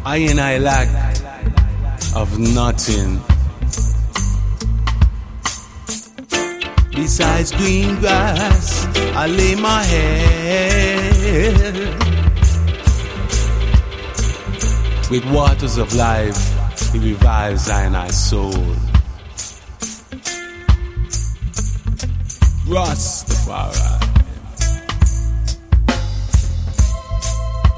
I and I lack of nothing besides green grass. I lay my head with waters of life. It revives I and I soul. Rastafari.